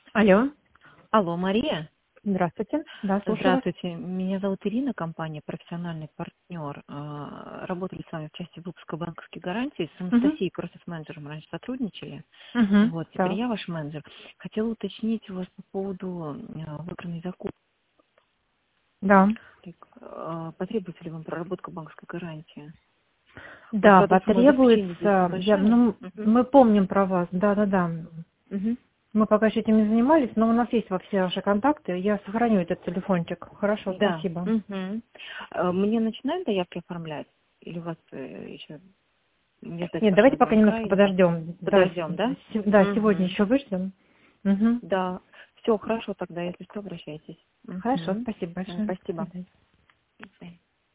Алло, Алло, Мария. здравствуйте. Да, слушаю вас. Здравствуйте. Меня зовут Ирина, компания «Профессиональный партнер». Работали с вами в части выпуска банковских гарантий. С Угу. Анастасией, процесс-менеджером, раньше сотрудничали. Угу. Вот, теперь Так. я ваш менеджер. Хотела уточнить у вас по поводу выбранной закупки. Да. Потребуется ли вам проработка банковской гарантии? У вас, Да, правда, сумма обеспечения здесь потребуется. небольшая. Мы помним про вас. Да, да, да. Мгм. Мы пока еще этим не занимались, но у нас есть во все ваши контакты. Я сохраню этот телефончик. Хорошо, Да. спасибо. Мгм. Мне начинают заявки оформлять? Или у вас еще не ждать Нет, давайте вашего пока звонка? немножко Или как? подождем. Да, Подождем, да? да, сегодня Угу. еще выждем. Угу. Да. Все, хорошо тогда, если что, обращайтесь. Хорошо, Угу. спасибо большое. До Спасибо. свидания. До свидания.